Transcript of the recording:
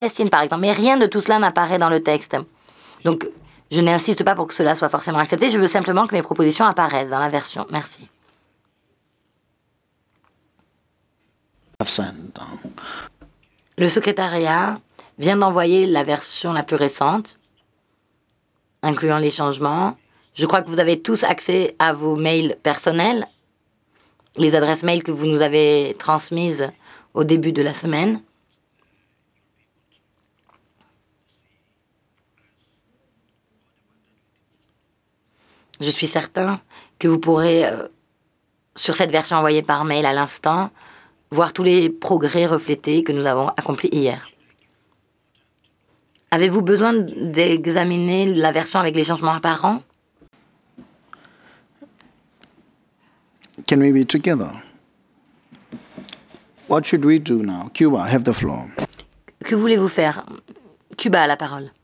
Palestine, par exemple. Mais rien de tout cela n'apparaît dans le texte. Donc, je n'insiste pas pour que cela soit forcément accepté. Je veux simplement que mes propositions apparaissent dans la version. Merci. Le secrétariat vient d'envoyer la version la plus récente, incluant les changements. Je crois que vous avez tous accès à vos mails personnels, les adresses mail que vous nous avez transmises au début de la semaine. Je suis certain que vous pourrez, sur cette version envoyée par mail à l'instant, voir tous les progrès reflétés que nous avons accomplis hier. Avez-vous besoin d'examiner la version avec les changements apparents? Can we be together? What should we do now? Cuba, have the floor. Que voulez-vous faire? Cuba a la parole.